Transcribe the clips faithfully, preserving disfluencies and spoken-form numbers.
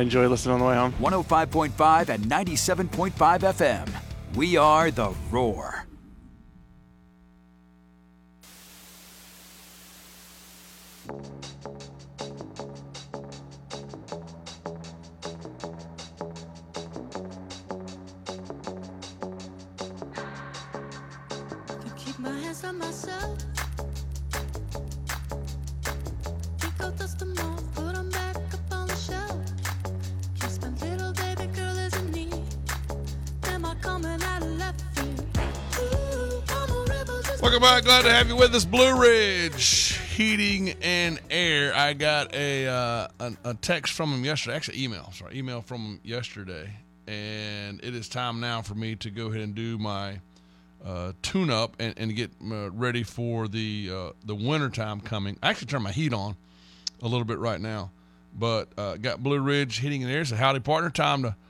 Enjoy listening on the way home. one oh five point five and ninety-seven point five F M. We are The Roar. Keep my hands on myself. Think I'll dust them off, put them back up on the shelf. Kiss my little baby girl is in need. Am I coming out of left field? Ooh, I'm a rebel just Welcome back. Glad to have you with us. Blue Ridge Heating and Air. I got a uh, a, a text from him yesterday. Actually, email. Sorry, email from him yesterday. And it is time now for me to go ahead and do my uh, tune-up and, and get uh, ready for the uh, the winter time coming. I actually turned my heat on a little bit right now. But uh, got Blue Ridge Heating and Air. So howdy, partner. Time to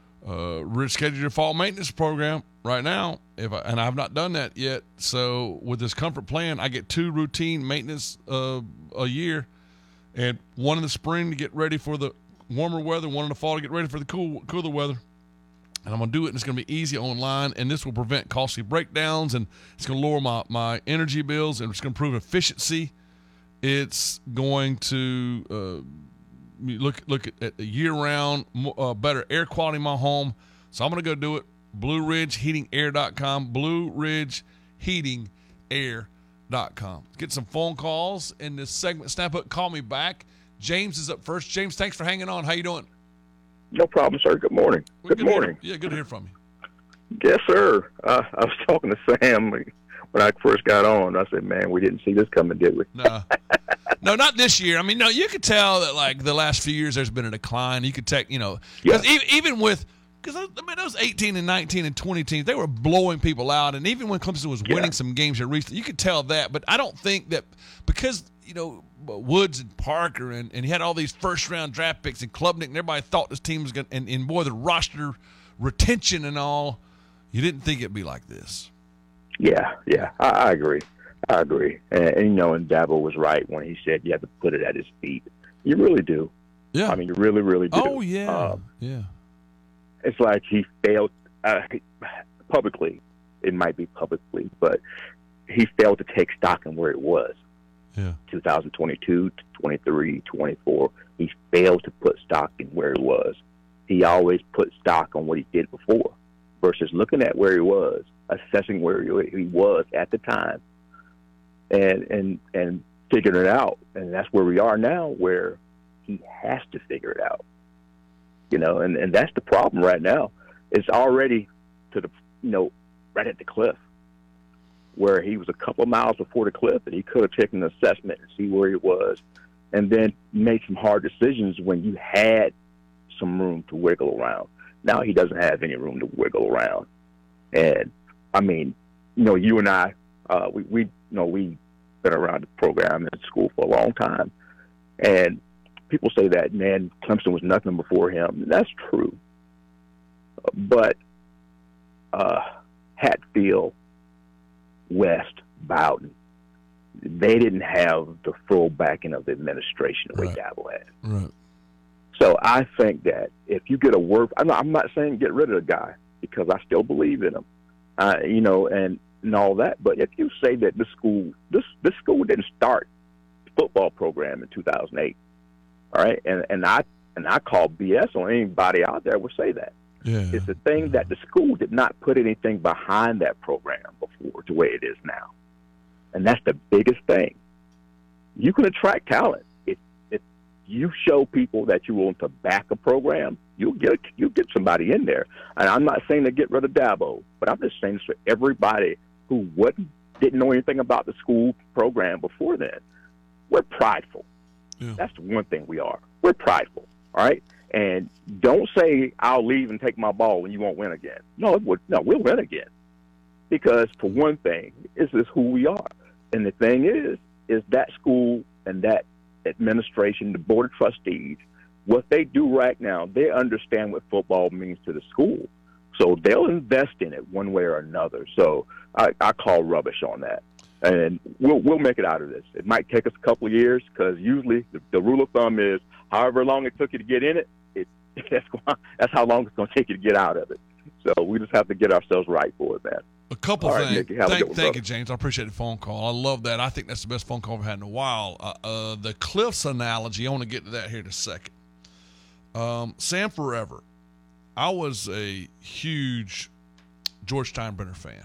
uh, reschedule your fall maintenance program right now. If I, and I've not done that yet. So with this comfort plan, I get two routine maintenance uh, a year, and one in the spring to get ready for the warmer weather, one in the fall to get ready for the cool cooler weather. And I'm going to do it, and it's going to be easy online, and this will prevent costly breakdowns, and it's going to lower my, my energy bills, and it's going to improve efficiency. It's going to uh, look look at, at the year-round, uh, better air quality in my home. So I'm going to go do it. Blue Ridge Heating Air dot com, Blue Ridge Heating Air dot com. Get some phone calls in this segment. Snap up, call me back. James is up first. James, thanks for hanging on. How you doing? No problem, sir. Good morning. Well, good, good morning. Hear, yeah, good to hear from you. Yes, sir. Uh, I was talking to Sam when I first got on. I said, man, we didn't see this coming, did we? No. No, not this year. I mean, no, you could tell that, like, the last few years there's been a decline. You could take, you know, because Yeah. even, even with – because, I mean, those eighteen and nineteen and twenty teams, they were blowing people out. And even when Clemson was Yeah. winning some games here recently, you could tell that. But I don't think that because, you know, Woods and Parker and, and he had all these first-round draft picks and Klubnik, and everybody thought this team was going to – and, and, boy, the roster retention and all, you didn't think it'd be like this. Yeah, yeah, I, I agree. I agree. And, and, you know, and Dabo was right when he said you have to put it at his feet. You really do. Yeah. I mean, you really, really do. Oh, yeah. Um, yeah. It's like he failed uh, publicly. It might be publicly, but he failed to take stock in where it was. Yeah. twenty twenty-two, twenty-three, twenty-four. He failed to put stock in where he was. He always put stock on what he did before versus looking at where he was, assessing where he was at the time, and and and figuring it out. And that's where we are now, where he has to figure it out. You know, and, and that's the problem right now. It's already to the, you know, right at the cliff, where he was a couple of miles before the cliff, and he could have taken an assessment and see where he was, and then made some hard decisions when you had some room to wiggle around. Now he doesn't have any room to wiggle around. And, I mean, you know, you and I, uh, we, we, you know, we've been around the program in school for a long time, and people say that, man, Clemson was nothing before him. That's true. But uh, Hatfield, West, Bowden, they didn't have the full backing of the administration the way Right. Dabo had. Right. So I think that if you get a word, I'm not, I'm not saying get rid of the guy because I still believe in him, uh, you know, and, and all that. But if you say that this school, this this school didn't start the football program in two thousand eight, all right, and and I and I call B S on anybody out there would say that. Yeah. It's the thing that the school did not put anything behind that program before the way it is now. And that's the biggest thing. You can attract talent. If if you show people that you want to back a program, you'll get you'll get somebody in there. And I'm not saying to get rid of Dabo, but I'm just saying for everybody who wouldn't didn't know anything about the school program before then, we're prideful. Yeah. That's the one thing we are. We're prideful. All right? And don't say, I'll leave and take my ball and you won't win again. No, it would, no, we'll win again. Because, for one thing, this is who we are. And the thing is, is that school and that administration, the board of trustees, what they do right now, they understand what football means to the school. So they'll invest in it one way or another. So I, I call rubbish on that. And we'll we'll make it out of this. It might take us a couple of years because usually the, the rule of thumb is however long it took you to get in it, it that's that's how long it's going to take you to get out of it. So we just have to get ourselves right for it, man. A couple All right, things. Nicky, have a thank good one, thank brother. you, James. I appreciate the phone call. I love that. I think that's the best phone call we've had in a while. Uh, uh, the Cliffs analogy, I want to get to that here in a second. Um, Sam Forever. I was a huge George Steinbrenner fan.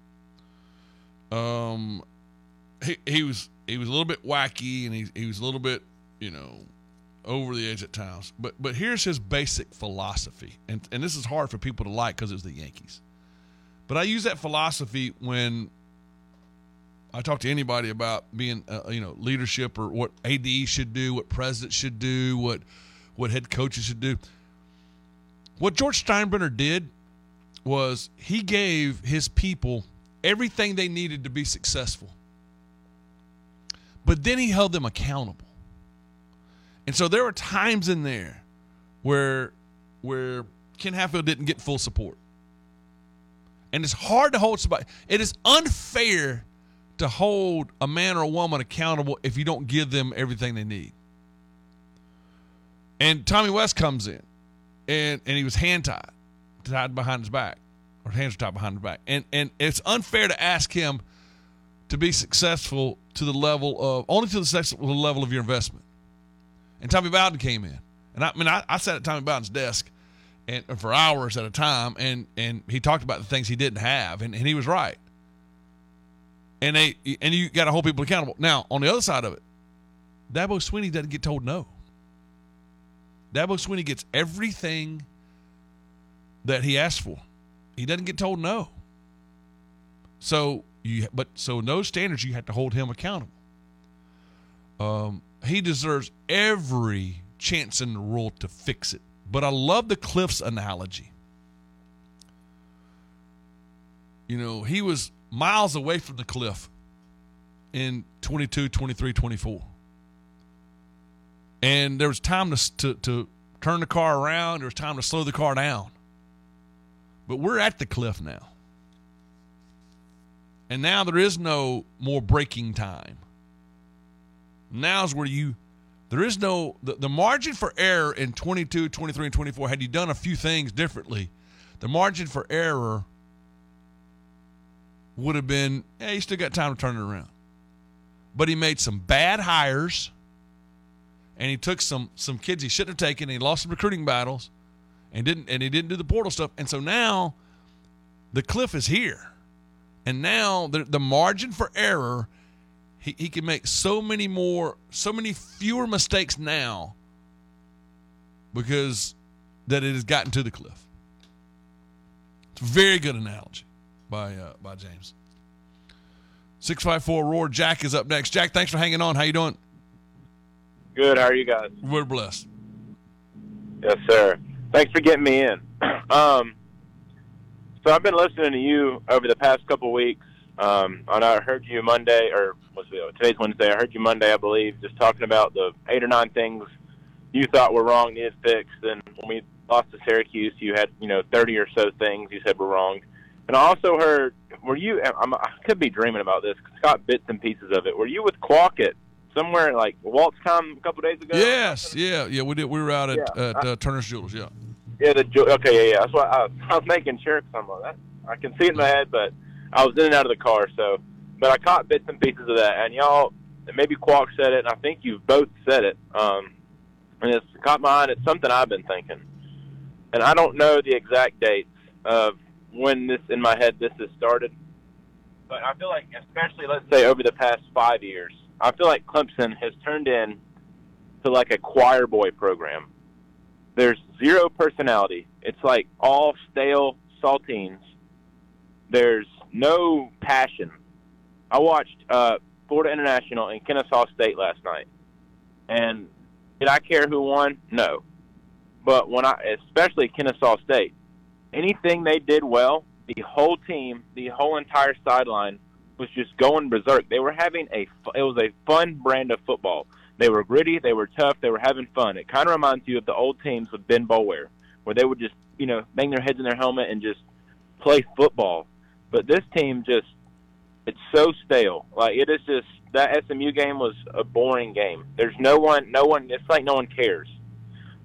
Um, he he was he was a little bit wacky, and he he was a little bit, you know, over the edge at times. But but here's his basic philosophy, and and this is hard for people to like because it was the Yankees. But I use that philosophy when I talk to anybody about being, uh, you know, leadership or what A D should do, what presidents should do, what what head coaches should do. What George Steinbrenner did was he gave his people everything they needed to be successful. But then he held them accountable. And so there were times in there where where Ken Hatfield didn't get full support. And it's hard to hold somebody. It is unfair to hold a man or a woman accountable if you don't give them everything they need. And Tommy West comes in, and, and he was hand-tied, tied behind his back, or hands were tied behind his back. And, and it's unfair to ask him to be successful to the level of, only to the successful level of your investment. And Tommy Bowden came in. And I, I mean, I, I sat at Tommy Bowden's desk and for hours at a time, and, and he talked about the things he didn't have, and, and he was right. And they and you got to hold people accountable. Now, on the other side of it, Dabo Swinney doesn't get told no. Dabo Swinney gets everything that he asked for. He doesn't get told no. So you, but so in those standards, you have to hold him accountable. Um, he deserves every chance in the world to fix it. But I love the Cliffs analogy. You know, he was miles away from the cliff in twenty-two, twenty-three, twenty-four. And there was time to, to, to turn the car around. There was time to slow the car down. But we're at the cliff now. And now there is no more braking time. Now's where you, there is no, the, the margin for error in twenty-two, twenty-three, and twenty-four, had you done a few things differently, the margin for error would have been, yeah, you still got time to turn it around. But he made some bad hires, and he took some some kids he shouldn't have taken, and he lost some recruiting battles, and didn't and he didn't do the portal stuff. And so now the cliff is here. And now the, the margin for error, he, he can make so many more, so many fewer mistakes now because that it has gotten to the cliff. It's a very good analogy by uh, by James. six five four Roar. Jack is up next. Jack, thanks for hanging on. How you doing? Good. How are you guys? We're blessed. Yes, sir. Thanks for getting me in. um, so I've been listening to you over the past couple of weeks. Um, and I heard you Monday, or what's it, today's Wednesday. I heard you Monday, I believe, just talking about the eight or nine things you thought were wrong, needed fixed. And when we lost to Syracuse, you had, you know, thirty or so things you said were wrong. And I also heard, were you, I'm, I could be dreaming about this, because Scott bits and pieces of it. Were you with Quackett somewhere like WaltzCon a couple days ago? Yes, yeah, yeah. We did. We were out at, Yeah, at I, uh, Turner's Jewelers. Yeah. Yeah. The okay. Yeah. Yeah. That's what I, I was making sure. Cause I'm like, that, I can see it in my head, but I was in and out of the car. So, but I caught bits and pieces of that. And y'all, maybe Quack said it, and I think you both said it. Um, and it's caught my eye. And it's something I've been thinking, and I don't know the exact dates of when this in my head this has started. But I feel like, especially let's say over the past five years, I feel like Clemson has turned in to like a choir boy program. There's zero personality. It's like all stale saltines. There's no passion. I watched uh, Florida International and Kennesaw State last night, and did I care who won? No. But when I, especially Kennesaw State, anything they did well, the whole team, the whole entire sideline was just going berserk. They were having a, it was a fun brand of football. They were gritty, they were tough, they were having fun. It kind of reminds you of the old teams with Ben Boulware, where they would just, you know, bang their heads in their helmet and just play football. But this team just, it's so stale. Like, it is just, that S M U game was a boring game. There's no one, no one, it's like no one cares.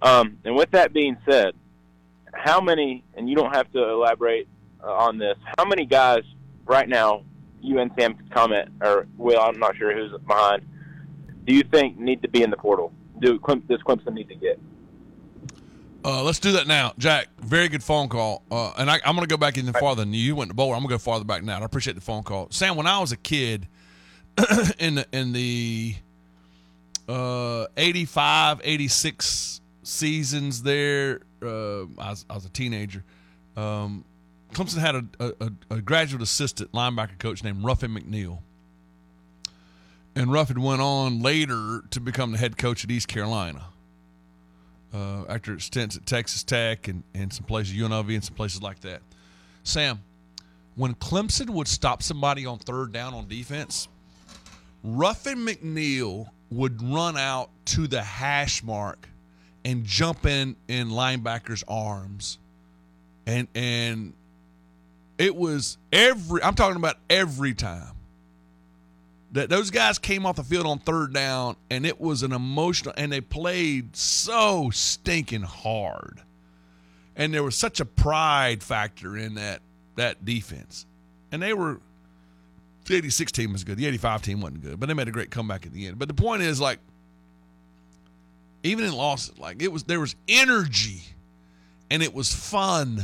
Um, and with that being said, how many, and you don't have to elaborate uh, on this, how many guys right now, you and Sam can comment, or Will, I'm not sure who's behind, do you think need to be in the portal? Do Clem, does Clemson need to get? Uh, let's do that now. Jack, very good phone call. Uh, and I, I'm going to go back even farther than you. You went to Boulder. I'm going to go farther back now. I appreciate the phone call. Sam, when I was a kid in the, in the uh, eighty-five, eighty-six seasons there, uh, I, was, I was a teenager, um, Clemson had a, a, a graduate assistant linebacker coach named Ruffin McNeil. And Ruffin went on later to become the head coach at East Carolina. Uh, after stints at Texas Tech and, and some places, U N L V and some places like that. Sam, when Clemson would stop somebody on third down on defense, Ruffin McNeil would run out to the hash mark and jump in in linebackers' arms. And and it was every, I'm talking about every time, that those guys came off the field on third down, and it was an emotional, and they played so stinking hard. And there was such a pride factor in that that defense. And they were, the eighty-six team was good. The eighty-five team wasn't good, but they made a great comeback at the end. But the point is, like, even in losses, like, it was, there was energy, and it was fun.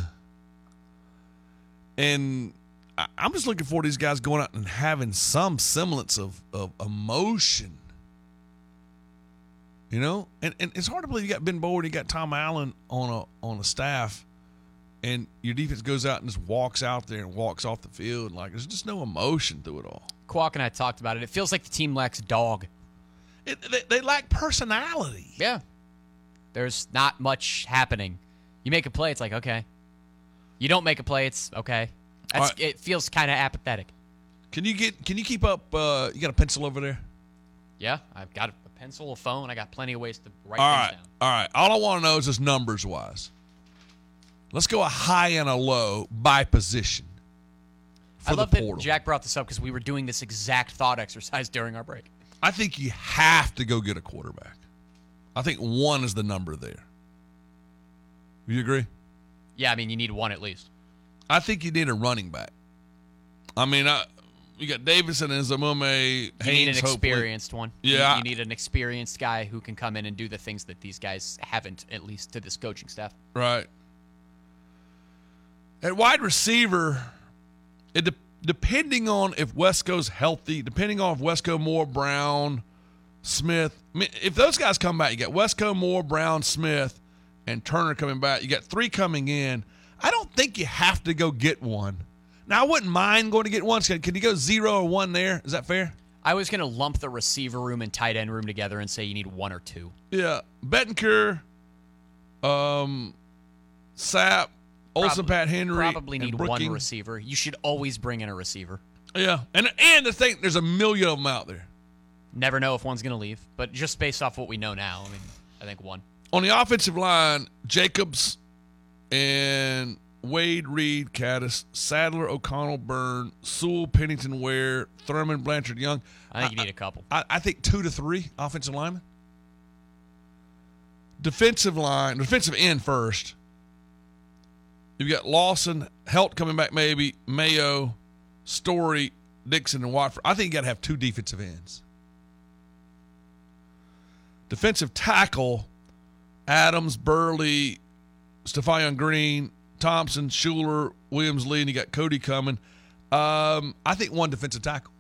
And I'm just looking for these guys going out and having some semblance of, of emotion. You know? And and it's hard to believe you got Ben Board, you got Tom Allen on a on a staff, and your defense goes out and just walks out there and walks off the field. Like, there's just no emotion through it all. Kwok and I talked about it. It feels like the team lacks dog. It, they, they lack personality. Yeah. There's not much happening. You make a play, it's like, okay. You don't make a play, it's okay. That's, right. It feels kind of apathetic. Can you get? Can you keep up? Uh, you got a pencil over there? Yeah, I've got a pencil, a phone. I got plenty of ways to write all things right, down. All right. All I want to know is just numbers wise. Let's go a high and a low by position. For I love the that portal. Jack brought this up because we were doing this exact thought exercise during our break. I think you have to go get a quarterback. I think one is the number there. You agree? Yeah, I mean, you need one at least. I think you need a running back. I mean, I, you got Davidson and Zamume. You Haynes, need an hopefully. experienced one. Yeah. You, you need an experienced guy who can come in and do the things that these guys haven't, at least to this coaching staff. Right. At wide receiver, it de- depending on if Wesco's healthy, depending on if Wesco, Moore, Brown, Smith. I mean, if those guys come back, you got Wesco, Moore, Brown, Smith, and Turner coming back. You got three coming in. I don't think you have to go get one. Now, I wouldn't mind going to get one. Can you go zero or one there? Is that fair? I was going to lump the receiver room and tight end room together and say you need one or two. Yeah. Bettencourt, um, Sapp, Olsen, Pat Henry. Probably need and one receiver. You should always bring in a receiver. Yeah. And, and the thing, there's a million of them out there. Never know if one's going to leave. But just based off what we know now, I mean, I think one. On the offensive line, Jacobs and Wade, Reed, Caddis, Sadler, O'Connell, Byrne, Sewell, Pennington, Ware, Thurman, Blanchard, Young. I think you need a couple. I, I think two to three offensive linemen. Defensive line, defensive end first. You've got Lawson, Helt coming back maybe, Mayo, Story, Dixon, and Watford. I think you got to have two defensive ends. Defensive tackle, Adams, Burley, Stephon Green, Thompson, Schuler, Williams, Lee, and you got Cody coming. Um, I think one defensive tackle.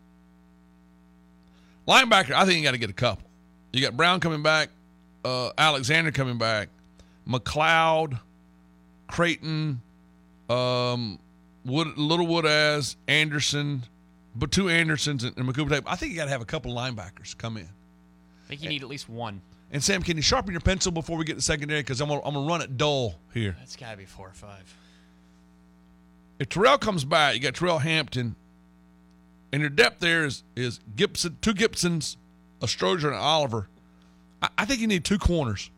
Linebacker, I think you got to get a couple. You got Brown coming back, uh, Alexander coming back, McLeod, Creighton, um, Wood, Littlewood as Anderson, but two Andersons and, and McCooper. I think you got to have a couple linebackers come in. I think you need at least one. And Sam, can you sharpen your pencil before we get to secondary? Because I'm gonna, I'm gonna run it dull here. That's got to be four or five. If Terrell comes back, you got Terrell Hampton, and your depth there is is Gibson, two Gibsons, a Stroger, and an Oliver. I, I think you need two corners.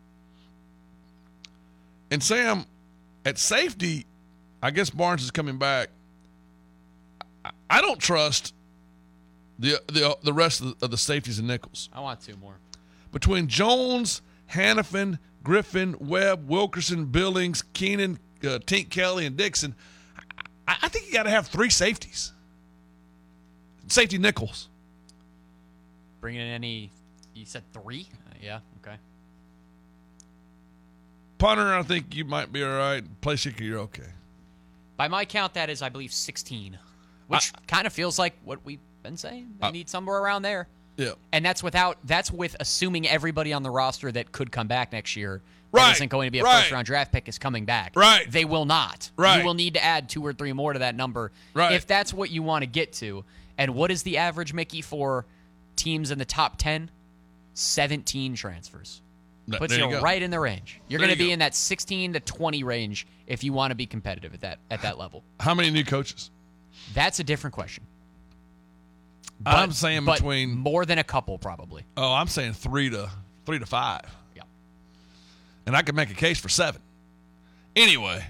And Sam, at safety, I guess Barnes is coming back. I, I don't trust the the the rest of the, of the safeties and nickels. I want two more. Between Jones, Hannafin, Griffin, Webb, Wilkerson, Billings, Keenan, uh, Tink Kelly, and Dixon. I, I think you got to have three safeties. Safety nickels. Bringing in any, you said three? Uh, yeah, okay. Punter, I think you might be all right. Place kicker, you're okay. By my count, that is, I believe, sixteen, which kind of feels like what we've been saying. They I, need somewhere around there. Yeah. And that's without that's with assuming everybody on the roster that could come back next year that right. isn't going to be a right. first-round draft pick is coming back. Right. They will not. Right. You will need to add two or three more to that number right. if that's what you want to get to. And what is the average, Mickey, for teams in the top ten? seventeen transfers. Puts you you, go. right in the range. You're There going to you be go. in that sixteen to twenty range if you want to be competitive at that at that level. How many new coaches? That's a different question. But, I'm saying but between more than a couple, probably. Oh, I'm saying three to three to five. Yeah. And I could make a case for seven. Anyway,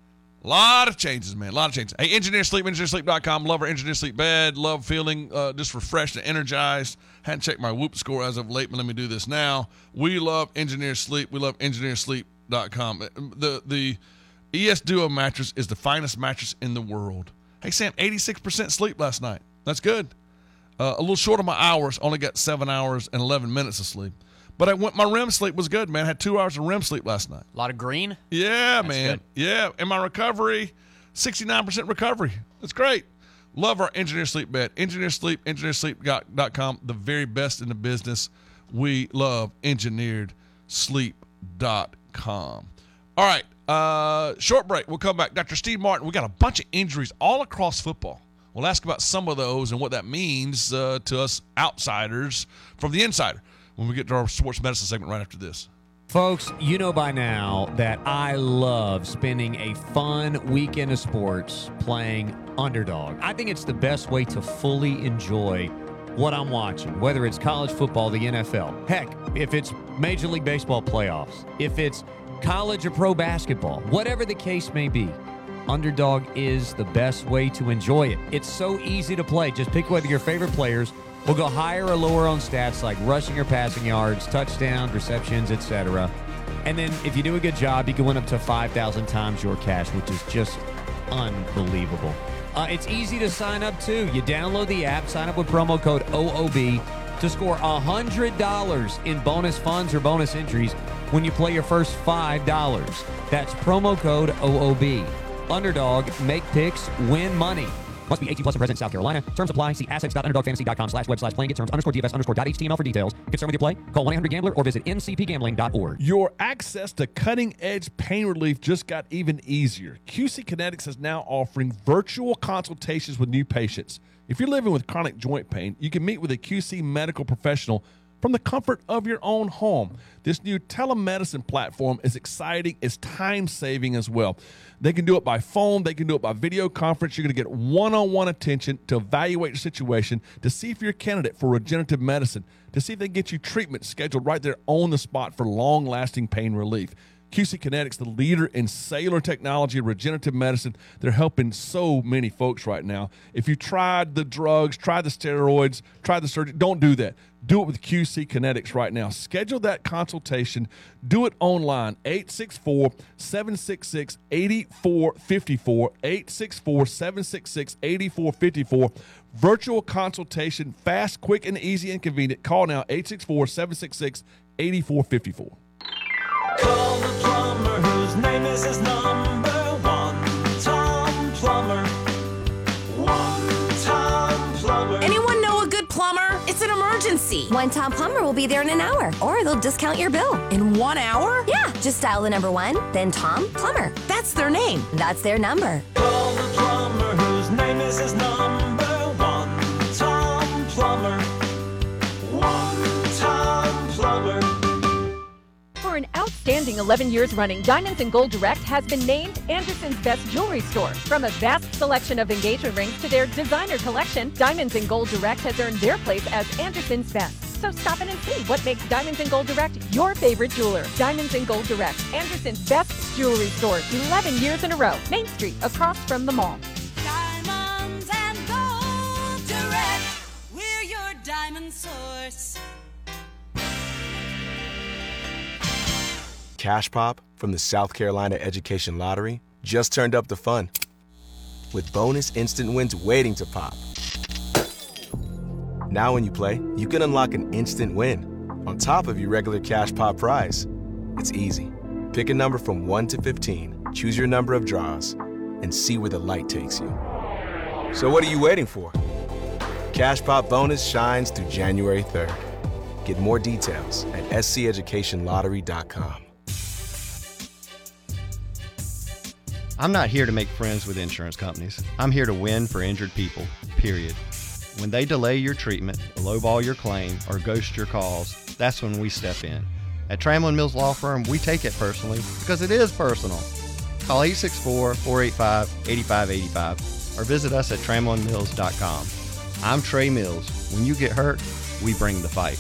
a lot of changes, man. A lot of changes. Hey, Engineer Sleep, engineer sleep dot com. Love our Engineer Sleep bed. Love feeling uh, just refreshed and energized. Hadn't checked my Whoop score as of late, but let me do this now. We love Engineer Sleep. We love engineer sleep dot com. The, the E S Duo mattress is the finest mattress in the world. Hey, Sam, eighty-six percent sleep last night. That's good. Uh, a little short of my hours. Only got seven hours and eleven minutes of sleep. But I went. My R E M sleep was good, man. I had two hours of R E M sleep last night. A lot of green? Yeah, That's man. good. Yeah. And my recovery, sixty-nine percent recovery. That's great. Love our Engineer Sleep bed. Engineer Sleep, engineer sleep dot com. The very best in the business. We love engineered sleep dot com. All right. Uh, short break. We'll come back. Doctor Steve Martin, we got a bunch of injuries all across football. We'll ask about some of those and what that means uh, to us outsiders from the insider when we get to our sports medicine segment right after this. Folks, you know by now that I love spending a fun weekend of sports playing Underdog. I think it's the best way to fully enjoy what I'm watching, whether it's college football, the N F L. Heck, if it's Major League Baseball playoffs, if it's college or pro basketball, whatever the case may be, Underdog is the best way to enjoy it. It's so easy to play. Just pick whether your favorite players will go higher or lower on stats like rushing or passing yards, touchdowns, receptions, et cetera. And then if you do a good job, you can win up to five thousand times your cash, which is just unbelievable. Uh, it's easy to sign up, too. You download the app, sign up with promo code O O B to score one hundred dollars in bonus funds or bonus entries when you play your first five dollars. That's promo code O O B. Underdog, make picks, win money. Must be eighteen plus and present in South Carolina. Terms apply. See assets.underdogfantasy.com slash web slash playing. Get terms underscore DFS underscore dot H T M L for details. Concerned with your play? Call one eight hundred gambler or visit N C P gambling dot org. Your access to cutting-edge pain relief just got even easier. Q C Kinetics is now offering virtual consultations with new patients. If you're living with chronic joint pain, you can meet with a Q C medical professional from the comfort of your own home. This new telemedicine platform is exciting. It's time-saving as well. They can do it by phone. They can do it by video conference. You're going to get one-on-one attention to evaluate your situation, to see if you're a candidate for regenerative medicine, to see if they can get you treatment scheduled right there on the spot for long-lasting pain relief. Q C Kinetics, the leader in cellular technology and regenerative medicine, they're helping so many folks right now. If you tried the drugs, tried the steroids, tried the surgery, don't do that. Do it with Q C Kinetics right now. Schedule that consultation. Do it online. eight six four, seven six six, eight four five four. eight six four, seven six six, eight four five four. Virtual consultation. Fast, quick, and easy and convenient. Call now. eight six four, seven six six, eight four five four. Call the plumber whose name is his number one. Tom Plumber. One Tom Plumber. Anyone know a good plumber? It's an emergency. One Tom Plumber will be there in an hour, or they'll discount your bill. In one hour? Yeah, just dial the number one, then Tom Plumber. That's their name. That's their number. Call the plumber whose name is his number one. Tom Plumber. One Tom Plumber. For an outstanding eleven years running, Diamonds and Gold Direct has been named Anderson's best jewelry store. From a vast selection of engagement rings to their designer collection, Diamonds and Gold Direct has earned their place as Anderson's best. So stop in and see what makes Diamonds and Gold Direct your favorite jeweler. Diamonds and Gold Direct, Anderson's best jewelry store, eleven years in a row. Main Street, across from the mall. Diamonds and Gold Direct, we're your diamond source. Cash Pop from the South Carolina Education Lottery just turned up the fun, with bonus instant wins waiting to pop. Now when you play, you can unlock an instant win on top of your regular Cash Pop prize. It's easy. Pick a number from one to fifteen, choose your number of draws, and see where the light takes you. So what are you waiting for? Cash Pop bonus shines through January third. Get more details at s c education lottery dot com. I'm not here to make friends with insurance companies. I'm here to win for injured people, period. When they delay your treatment, lowball your claim, or ghost your calls, that's when we step in. At Trammell and Mills Law Firm, we take it personally because it is personal. Call eight six four, four eight five, eight five eight five or visit us at trammell and mills dot com. I'm Trey Mills. When you get hurt, we bring the fight.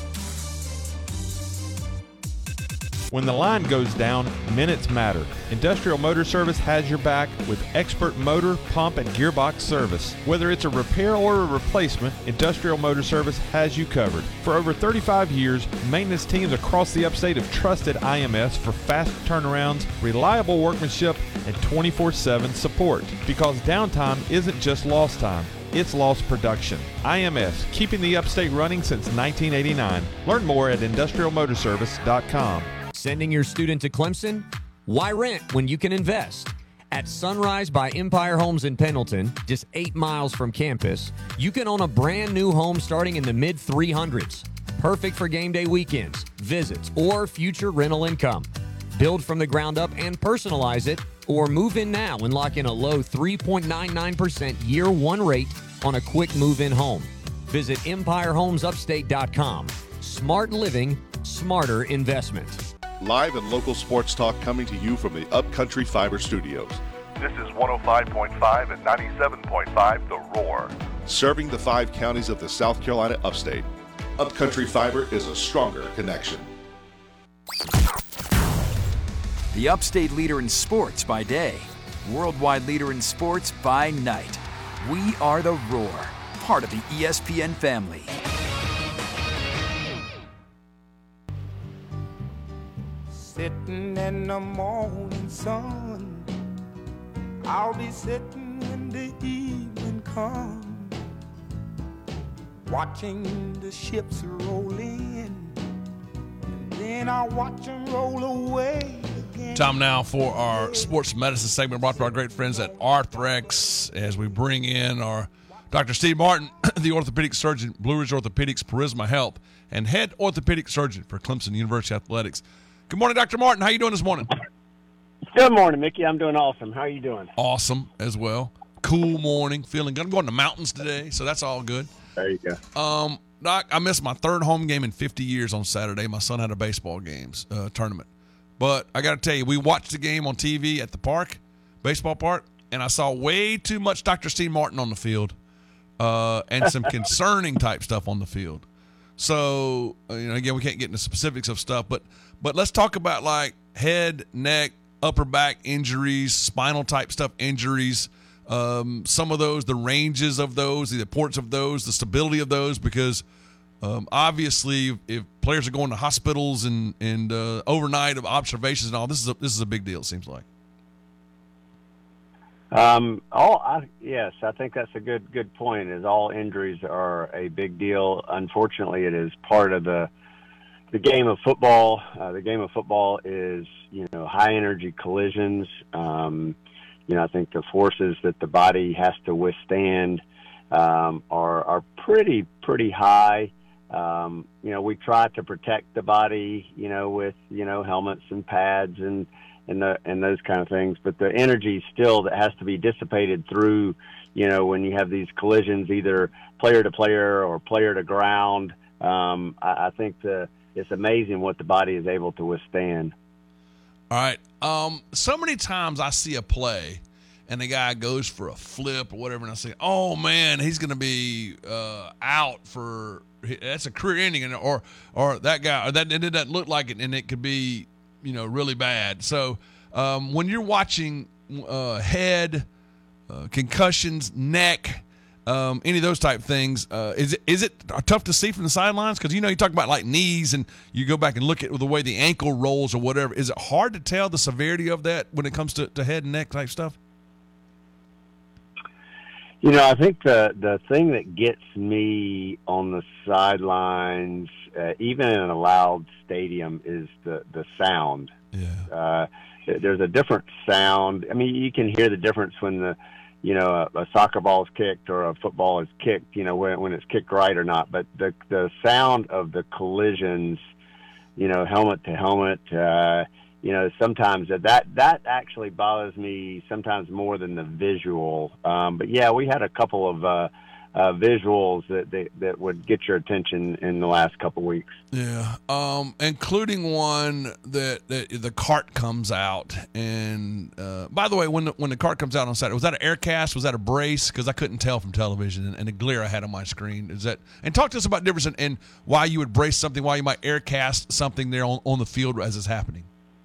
When the line goes down, minutes matter. Industrial Motor Service has your back with expert motor, pump, and gearbox service. Whether it's a repair or a replacement, Industrial Motor Service has you covered. For over thirty-five years, maintenance teams across the upstate have trusted I M S for fast turnarounds, reliable workmanship, and twenty-four seven support. Because downtime isn't just lost time. It's lost production. I M S, keeping the upstate running since nineteen eighty-nine. Learn more at industrial motor service dot com. Sending your student to Clemson? Why rent when you can invest? At Sunrise by Empire Homes in Pendleton, just eight miles from campus, you can own a brand new home starting in the mid three hundreds. Perfect for game day weekends, visits, or future rental income. Build from the ground up and personalize it, or move in now and lock in a low three point nine nine percent year one rate on a quick move-in home. Visit empire homes upstate dot com. Smart living, smarter investment. Live and local sports talk coming to you from the Upcountry Fiber Studios. This is one oh five point five and ninety-seven point five The Roar. Serving the five counties of the South Carolina upstate. Upcountry Fiber is a stronger connection. The upstate leader in sports by day, worldwide leader in sports by night. We are The Roar, part of the E S P N family. Sitting in the morning sun, I'll be sitting when the evening comes, watching the ships roll in, and then I'll watch them roll away again. Time now for our sports medicine segment brought to our great friends at Arthrex as we bring in our Doctor Steve Martin, the orthopedic surgeon, Blue Ridge Orthopedics, Charisma Health, and head orthopedic surgeon for Clemson University Athletics. Good morning, Doctor Martin. How you doing this morning? Good morning, Mickey. I'm doing awesome. How are you doing? Awesome as well. Cool morning, feeling good. I'm going to the mountains today, so that's all good. There you go. Um, Doc, I missed my third home game in fifty years on Saturday. My son had a baseball games uh, tournament. But I got to tell you, we watched the game on T V at the park, baseball park, and I saw way too much Doctor Steve Martin on the field uh, and some concerning type stuff on the field. So, uh, you know, again, we can't get into specifics of stuff, but but let's talk about like head, neck, upper back injuries, spinal type stuff injuries, um, some of those, the ranges of those, the importance of those, the stability of those, because um, obviously if players are going to hospitals and and uh, overnight of observations and all, this is a, this is a big deal. It seems like. Um, all I, yes, I think that's a good good point. Is all injuries are a big deal. Unfortunately, it is part of the the game of football. Uh, the game of football is you know high energy collisions. Um, you know, I think the forces that the body has to withstand um, are are pretty pretty high. Um, you know, we try to protect the body, you know, with you know helmets and pads and. And, the, and those kind of things, but the energy still that has to be dissipated through, you know, when you have these collisions, either player to player or player to ground. Um, I, I think the it's amazing what the body is able to withstand. All right. Um, so many times I see a play, and the guy goes for a flip or whatever, and I say, "Oh man, he's going to be uh, out for that's a career ending," or or that guy or that it doesn't look like it, and it could be. You know, really bad. So um, when you're watching uh, head, uh, concussions, neck, um, any of those type things. Uh, is it is it tough to see from the sidelines? Because you know you talk about like knees, and you go back and look at the way the ankle rolls or whatever. Is it hard to tell the severity of that when it comes to, to head and neck type stuff? You know, I think the the thing that gets me on the sidelines, uh, even in a loud stadium, is the the sound. Yeah. Uh, there's a different sound. I mean, you can hear the difference when the, you know, a, a soccer ball is kicked or a football is kicked. You know, when when it's kicked right or not. But the the sound of the collisions, you know, helmet to helmet. Uh, You know, sometimes that that actually bothers me sometimes more than the visual. Um, but yeah, we had a couple of uh, uh, visuals that, that that would get your attention in the last couple of weeks. Yeah, um, including one that, that the cart comes out. And uh, by the way, when the, when the cart comes out on Saturday, was that an air cast? Was that a brace? Because I couldn't tell from television and, and the glare I had on my screen. Is that? And talk to us about the difference in, in why you would brace something, why you might air cast something there on, on the field as it's happening.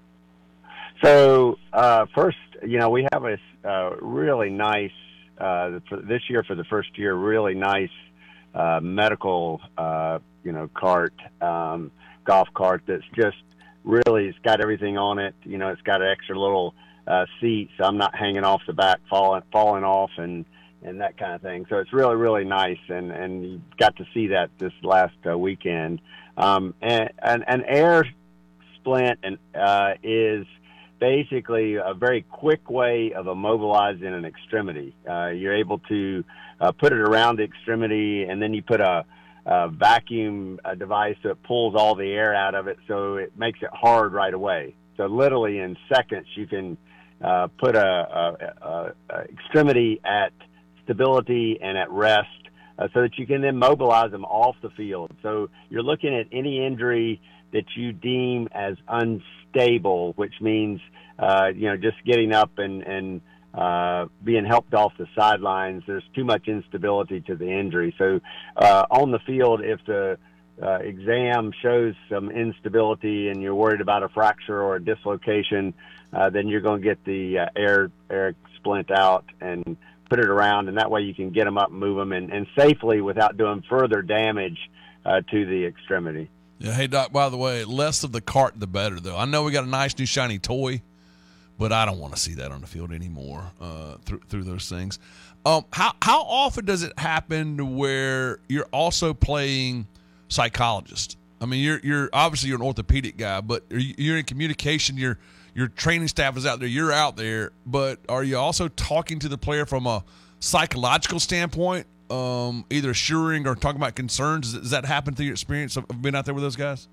So uh, first, you know, we have a uh, really nice uh, for this year for the first year, really nice uh, medical, uh, you know, cart, um, golf cart that's just really it's got everything on it. You know, it's got an extra little uh, seat, so I'm not hanging off the back, falling falling off, and and that kind of thing. So it's really really nice, and and you got to see that this last uh, weekend. Um, and, and an air splint and uh, is basically a very quick way of immobilizing an extremity. Uh, you're able to uh, put it around the extremity, and then you put a, a vacuum a device that pulls all the air out of it, so it makes it hard right away. So literally in seconds, you can uh, put a, a, a, a extremity at stability and at rest, uh, so that you can then mobilize them off the field. So you're looking at any injury that you deem as unstable, which means, uh, you know, just getting up and, and uh, being helped off the sidelines. There's too much instability to the injury. So uh, on the field, if the uh, exam shows some instability and you're worried about a fracture or a dislocation, uh, then you're going to get the uh, air, air splint out and put it around, and that way you can get them up and move them and, and safely without doing further damage uh, to the extremity. Yeah, hey, Doc, by the way, less of the cart, the better, though. I know we got a nice new shiny toy, but I don't want to see that on the field anymore uh, through through those things. Um, how how often does it happen to where you're also playing psychologist? I mean, you're you're obviously you're an orthopedic guy, but you're in communication. Your your training staff is out there. You're out there, but are you also talking to the player from a psychological standpoint? Um, either assuring or talking about concerns. Does that happen through your experience of being out there with those guys?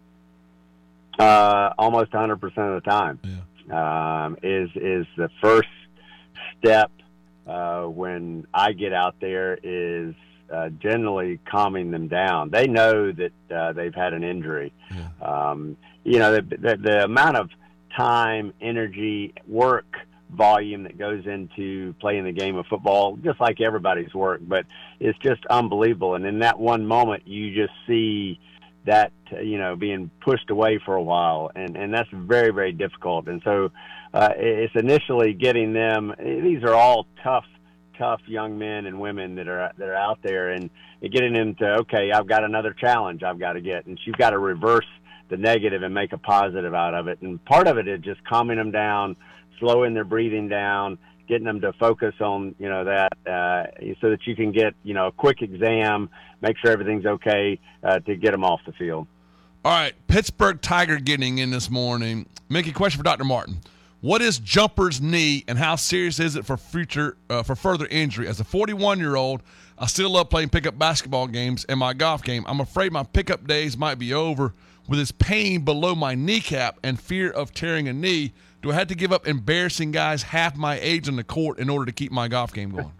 Uh, almost one hundred percent of the time. Yeah. Um, is is the first step uh, when I get out there is uh, generally calming them down. They know that uh, they've had an injury. Yeah. Um, you know, the, the, the amount of time, energy, work, volume that goes into playing the game of football, just like everybody's work, but it's just unbelievable. And in that one moment, you just see that, you know, being pushed away for a while, and, and that's very, very difficult. And so uh, it's initially getting them, these are all tough, tough young men and women that are that are out there, and getting them to, okay, I've got another challenge I've got to get, and you've got to reverse the negative and make a positive out of it. And part of it is just calming them down, slowing their breathing down, getting them to focus on, you know, that uh, so that you can get, you know, a quick exam, make sure everything's okay uh, to get them off the field. All right, Pittsburgh Tiger getting in this morning. Mickey, question for Doctor Martin. What is Jumper's knee, and how serious is it for future uh, for further injury? As a forty-one-year-old, I still love playing pickup basketball games and my golf game. I'm afraid my pickup days might be over with this pain below my kneecap and fear of tearing a knee. Do I have to give up embarrassing guys half my age on the court in order to keep my golf game going?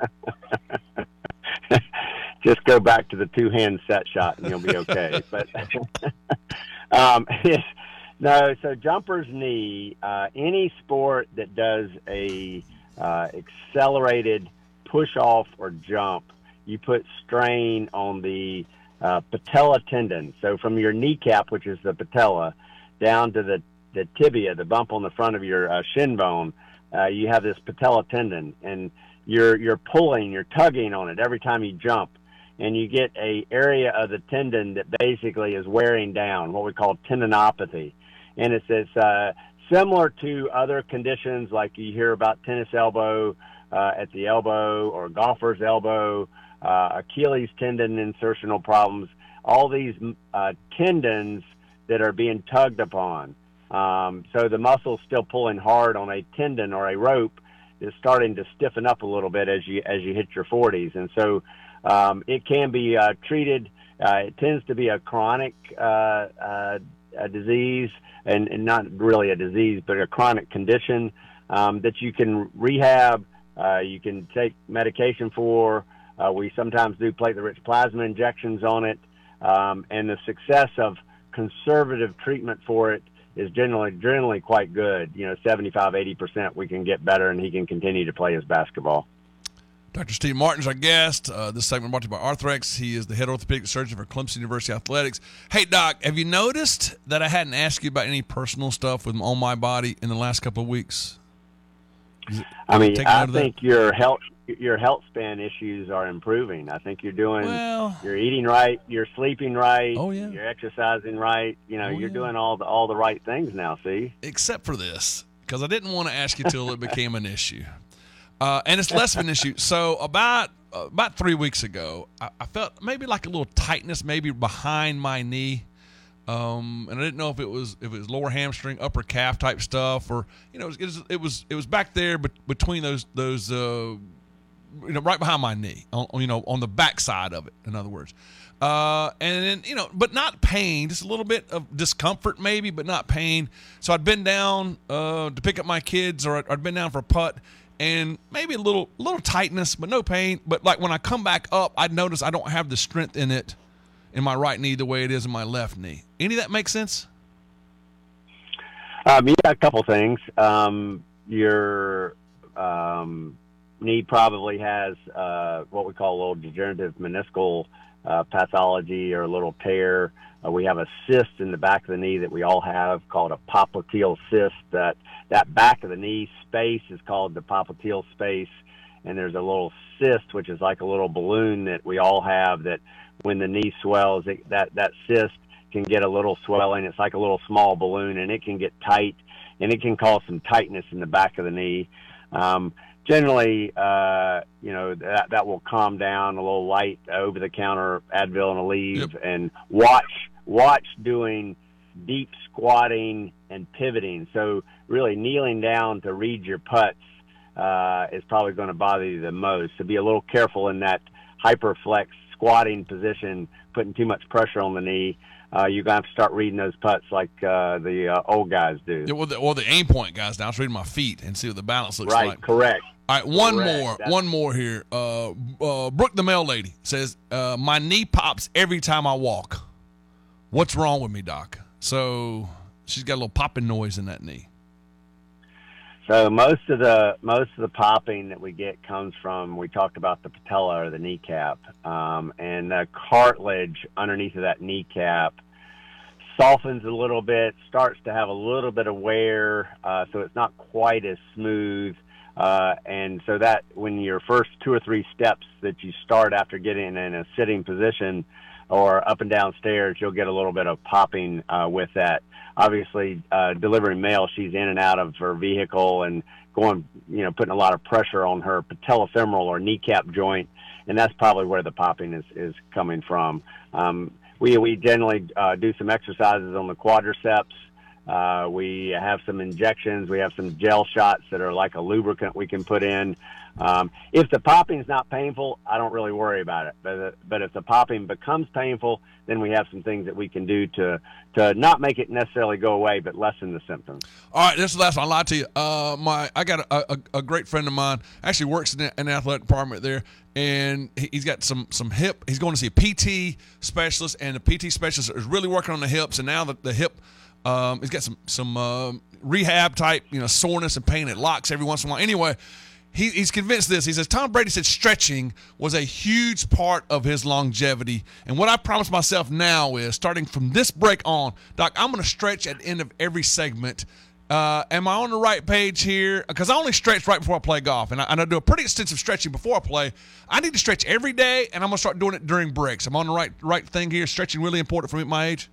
Just go back to the two-hand set shot and you'll be okay. But um, no, so Jumper's knee, uh, any sport that does a uh, accelerated push-off or jump, you put strain on the uh, patella tendon. So from your kneecap, which is the patella, down to the the tibia, the bump on the front of your uh, shin bone, uh, you have this patella tendon. And you're you're pulling, you're tugging on it every time you jump, and you get a area of the tendon that basically is wearing down, what we call tendinopathy. And it's, it's uh, similar to other conditions like you hear about tennis elbow uh, at the elbow or golfer's elbow, uh, Achilles tendon insertional problems, all these uh, tendons that are being tugged upon. Um, so the muscle's still pulling hard on a tendon or a rope is starting to stiffen up a little bit as you as you hit your forties. And so um, it can be uh, treated. Uh, it tends to be a chronic uh, uh, a disease, and, and not really a disease, but a chronic condition um, that you can rehab. Uh, you can take medication for. Uh, we sometimes do platelet-rich plasma injections on it, um, and the success of conservative treatment for it is generally generally quite good. You know, seventy-five, eighty percent we can get better, and he can continue to play his basketball. Doctor Steve Martin's our guest. Uh, this segment brought to you by Arthrex. He is the head orthopedic surgeon for Clemson University Athletics. Hey, Doc, have you noticed that I hadn't asked you about any personal stuff with on my body in the last couple of weeks? I mean, I think your health your health span issues are improving. I think you're doing, well, you're eating right, you're sleeping right, oh, yeah. you're exercising right. You know, oh, you're yeah. doing all the all the right things now. See, except for this, because I didn't want to ask you till it became an issue. Uh, and it's less of an issue. So about uh, about three weeks ago, I, I felt maybe like a little tightness, maybe behind my knee, um, and I didn't know if it was if it was lower hamstring, upper calf type stuff, or you know, it was it was it was back there, but between those those uh, you know, right behind my knee, on, you know, on the back side of it. In other words, uh, and then you know, but not pain, just a little bit of discomfort, maybe, but not pain. So I'd been down uh, to pick up my kids, or I'd, I'd been down for a putt. And maybe a little little tightness, but no pain. But like when I come back up, I notice I don't have the strength in it in my right knee the way it is in my left knee. Any of that make sense? Um, yeah, a couple things. Um, your um, knee probably has uh, what we call a little degenerative meniscal uh, pathology or a little tear. Uh, we have a cyst in the back of the knee that we all have called a popliteal cyst. That that back of the knee space is called the popliteal space, and there's a little cyst, which is like a little balloon that we all have, that when the knee swells, it, that, that cyst can get a little swelling. It's like a little small balloon, and it can get tight, and it can cause some tightness in the back of the knee. Um, generally, uh, you know, that, that will calm down. A little light over-the-counter Advil and Aleve, yep. and watch watch doing deep squatting and pivoting. So really kneeling down to read your putts uh, is probably going to bother you the most. So be a little careful in that hyperflex squatting position, putting too much pressure on the knee. Uh, you're going to have to start reading those putts like uh, the uh, old guys do. Yeah, well, the, or the aim point guys now. I was reading my feet and see what the balance looks right, like. Right, correct. All right, one correct. more. That's- one more here. Uh, uh, Brooke, the mail lady, says, uh, my knee pops every time I walk. What's wrong with me, Doc? So she's got a little popping noise in that knee. So most of the most of the popping that we get comes from, we talked about the patella or the kneecap, um, and the cartilage underneath of that kneecap softens a little bit, starts to have a little bit of wear, uh, so it's not quite as smooth. Uh, and so that when your first two or three steps that you start after getting in a sitting position or up and down stairs, you'll get a little bit of popping uh, with that. Obviously, uh, delivering mail, she's in and out of her vehicle and going, you know, putting a lot of pressure on her patellofemoral or kneecap joint, and that's probably where the popping is, is coming from. Um, we we generally uh, do some exercises on the quadriceps. Uh, we have some injections. We have some gel shots that are like a lubricant we can put in. Um, if the popping is not painful, I don't really worry about it. But, but if the popping becomes painful, then we have some things that we can do to to not make it necessarily go away, but lessen the symptoms. All right, this is the last one. I'll lie to you. Uh, my, I got a, a, a great friend of mine, actually works in an athletic department there, and he's got some, some hip. He's going to see a P T specialist, and the P T specialist is really working on the hips, and now the, the hip Um, he's got some some uh, rehab type, you know, soreness and pain. It locks every once in a while. Anyway, he, he's convinced this. He says Tom Brady said stretching was a huge part of his longevity. And what I promise myself now is, starting from this break on, Doc, I'm going to stretch at the end of every segment Uh, am I on the right page here? Because I only stretch right before I play golf, and I, and I do a pretty extensive stretching before I play. I need to stretch every day, and I'm going to start doing it during breaks. I'm on the right right thing here. Stretching really important for me at my age.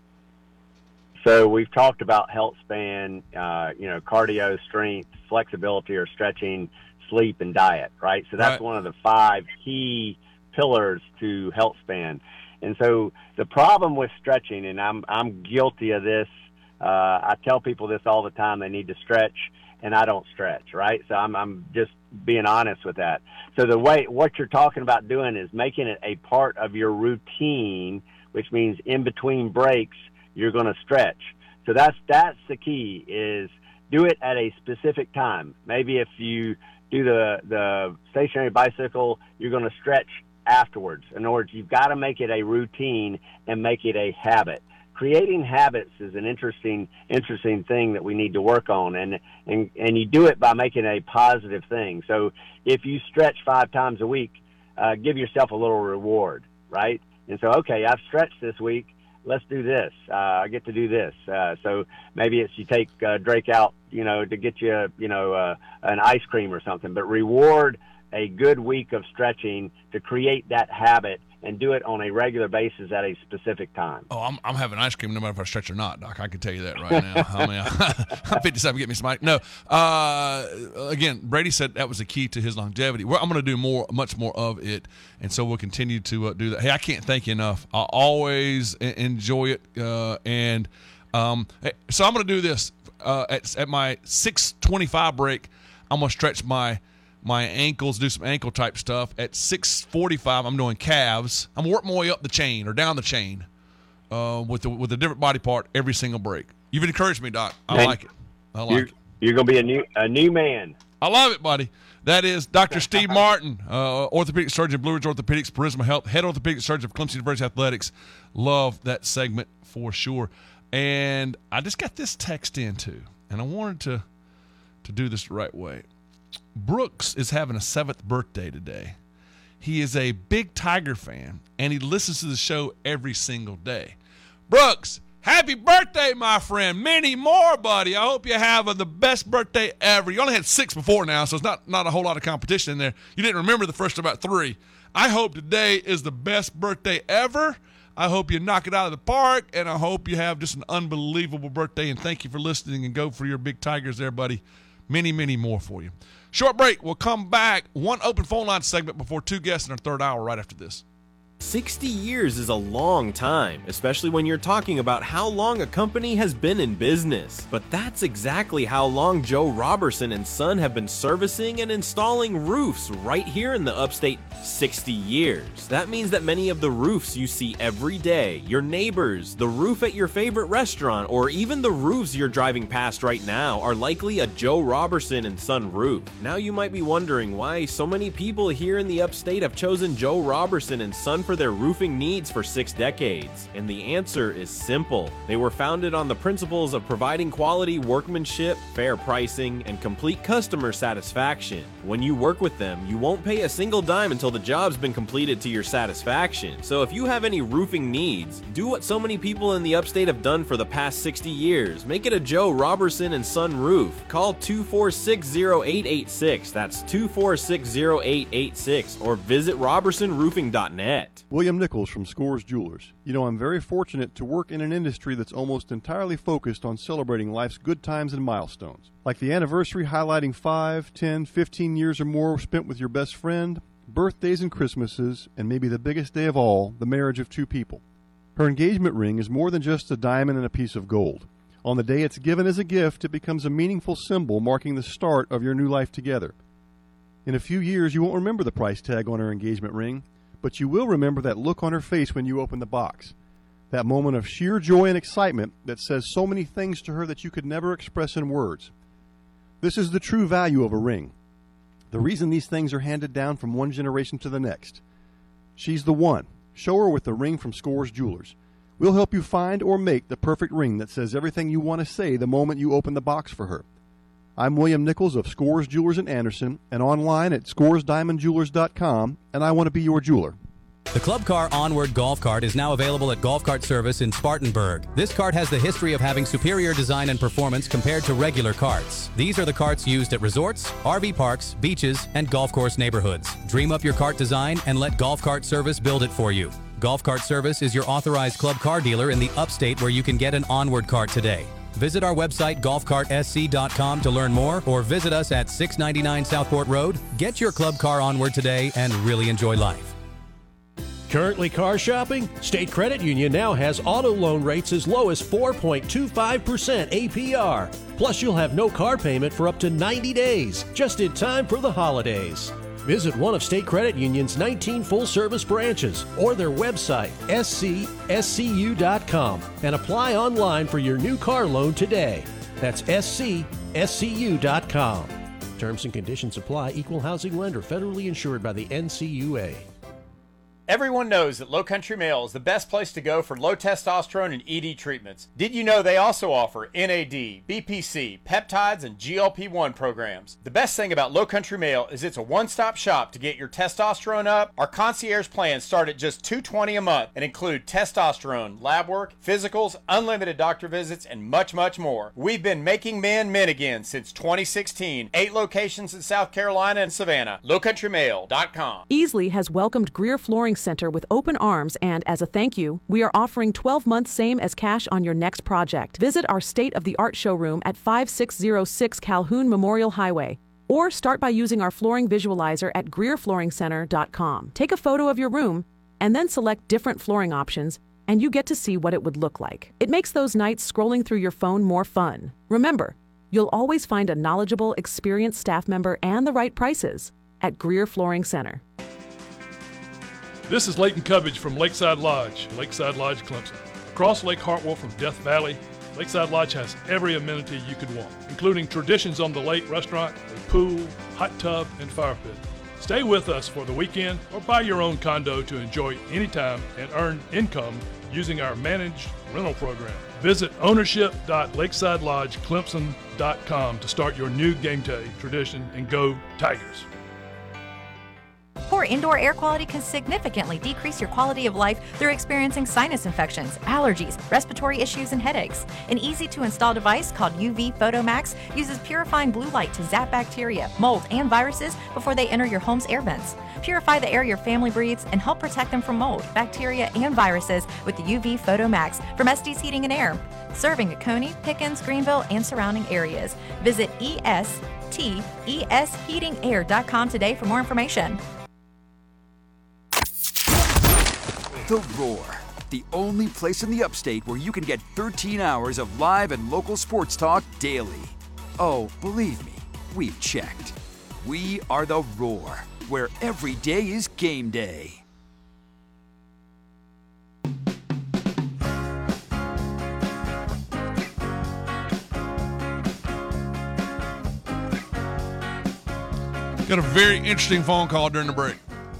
So we've talked about health span, uh, you know, cardio, strength, flexibility, or stretching, sleep, and diet, right? So that's Right. one of the five key pillars to health span. And so the problem with stretching, and I'm I'm guilty of this. Uh, I tell people this all the time. They need to stretch, and I don't stretch, right? So I'm I'm just being honest with that. So the way what you're talking about doing is making it a part of your routine, which means in between breaks you're going to stretch. So that's that's the key, is do it at a specific time. Maybe if you do the the stationary bicycle, you're going to stretch afterwards. In other words, you've got to make it a routine and make it a habit. Creating habits is an interesting interesting thing that we need to work on, and and and you do it by making a positive thing. So if you stretch five times a week, uh, give yourself a little reward, right? And so, okay, I've stretched this week. Let's do this. Uh, I get to do this. Uh, so maybe it's you take uh, Drake out, you know, to get you, you know, uh, an ice cream or something. But reward a good week of stretching to create that habit, and do it on a regular basis at a specific time. Oh, I'm I'm having ice cream no matter if I stretch or not, Doc. I can tell you that right now. I mean, I'm fifty-seven. Get me some ice. No. Uh, again, Brady said that was the key to his longevity. Well, I'm going to do more, much more of it, and so we'll continue to uh, do that. Hey, I can't thank you enough. I always e- enjoy it, uh, and um, so I'm going to do this uh, at at my six twenty-five break. I'm going to stretch my. my ankles, do some ankle type stuff. At six forty-five, I'm doing calves. I'm working my way up the chain or down the chain uh, with the, with a different body part every single break. You've encouraged me, Doc. I Man, like it. I like you're, it. You're going to be a new a new man. I love it, buddy. That is Doctor Steve Martin, uh, orthopedic surgeon, Blue Ridge Orthopedics, Charisma Health, head orthopedic surgeon of Clemson University Athletics. Love that segment for sure. And I just got this text in too, and I wanted to to do this the right way. Brooks is having a seventh birthday today. He is a big Tiger fan, and he listens to the show every single day. Brooks, happy birthday, my friend. Many more, buddy. I hope you have uh, the best birthday ever. You only had six before now, so it's not, not a whole lot of competition in there. You didn't remember the first about three. I hope today is the best birthday ever. I hope you knock it out of the park, and I hope you have just an unbelievable birthday, and thank you for listening, and go for your big Tigers there, buddy. Many, many more for you. Short break. We'll come back. One open phone line segment before two guests in our third hour right after this. sixty years is a long time, especially when you're talking about how long a company has been in business. But that's exactly how long Joe Robertson and Son have been servicing and installing roofs right here in the upstate. Sixty years. That means that many of the roofs you see every day, your neighbors, the roof at your favorite restaurant, or even the roofs you're driving past right now are likely a Joe Robertson and Son roof. Now you might be wondering why so many people here in the upstate have chosen Joe Robertson and Son for their roofing needs for six decades. And the answer is simple. They were founded on the principles of providing quality workmanship, fair pricing, and complete customer satisfaction. When you work with them, you won't pay a single dime until the job's been completed to your satisfaction. So if you have any roofing needs, do what so many people in the upstate have done for the past sixty years. Make it a Joe Robertson and Son roof. Call two four six, zero eight eight six. That's two four six, zero eight eight six, or visit robertson roofing dot net. William Nichols from Scores Jewelers. You know, I'm very fortunate to work in an industry that's almost entirely focused on celebrating life's good times and milestones. Like the anniversary highlighting five, ten, fifteen years or more spent with your best friend, birthdays and Christmases, and maybe the biggest day of all, the marriage of two people. Her engagement ring is more than just a diamond and a piece of gold. On the day it's given as a gift, it becomes a meaningful symbol marking the start of your new life together. In a few years, you won't remember the price tag on her engagement ring, but you will remember that look on her face when you open the box. That moment of sheer joy and excitement that says so many things to her that you could never express in words. This is the true value of a ring. The reason these things are handed down from one generation to the next. She's the one. Show her with the ring from Scores Jewelers. We'll help you find or make the perfect ring that says everything you want to say the moment you open the box for her. I'm William Nichols of Scores Jewelers in Anderson and online at scores diamond jewelers dot com, and I want to be your jeweler. The Club Car Onward Golf Cart is now available at Golf Cart Service in Spartanburg. This cart has the history of having superior design and performance compared to regular carts. These are the carts used at resorts, R V parks, beaches, and golf course neighborhoods. Dream up your cart design and let Golf Cart Service build it for you. Golf Cart Service is your authorized club car dealer in the upstate where you can get an Onward cart today. Visit our website, golf cart s c dot com, to learn more, or visit us at six ninety-nine Southport Road. Get your club car Onward today and really enjoy life. Currently car shopping? State Credit Union now has auto loan rates as low as four point two five percent A P R. Plus, you'll have no car payment for up to ninety days, just in time for the holidays. Visit one of State Credit Union's nineteen full-service branches or their website, s c s c u dot com, and apply online for your new car loan today. That's s c s c u dot com. Terms and conditions apply. Equal housing lender. Federally insured by the N C U A. Everyone knows that Low Country Male is the best place to go for low testosterone and E D treatments. Did you know they also offer N A D, B P C, peptides, and G L P one programs? The best thing about Low Country Male is it's a one-stop shop to get your testosterone up. Our concierge plans start at just two hundred twenty dollars a month and include testosterone, lab work, physicals, unlimited doctor visits, and much, much more. We've been making men men again since twenty sixteen. Eight locations in South Carolina and Savannah. low country male dot com. Easley has welcomed Greer Flooring Center with open arms, and as a thank you, we are offering twelve months same as cash on your next project. Visit our state-of-the-art showroom at five six zero six Calhoun Memorial Highway, or start by using our flooring visualizer at greer flooring center dot com. Take a photo of your room and then select different flooring options, and you get to see what it would look like. It makes those nights scrolling through your phone more fun. Remember, you'll always find a knowledgeable, experienced staff member and the right prices at Greer Flooring Center. This is Leighton Cubbage from Lakeside Lodge, Lakeside Lodge, Clemson. Across Lake Hartwell from Death Valley, Lakeside Lodge has every amenity you could want, including Traditions on the Lake restaurant, a pool, hot tub, and fire pit. Stay with us for the weekend or buy your own condo to enjoy anytime and earn income using our managed rental program. Visit ownership dot lakeside lodge clemson dot com to start your new game day tradition, and go Tigers. Poor indoor air quality can significantly decrease your quality of life through experiencing sinus infections, allergies, respiratory issues, and headaches. An easy-to-install device called U V Photomax uses purifying blue light to zap bacteria, mold, and viruses before they enter your home's air vents. Purify the air your family breathes and help protect them from mold, bacteria, and viruses with the U V Photomax from Estes Heating and Air. Serving Oconee, Pickens, Greenville, and surrounding areas. Visit E S T E S heating air dot com today for more information. The Roar, the only place in the upstate where you can get thirteen hours of live and local sports talk daily. Oh, believe me, we've checked. We are The Roar, where every day is game day. Got a very interesting phone call during the break.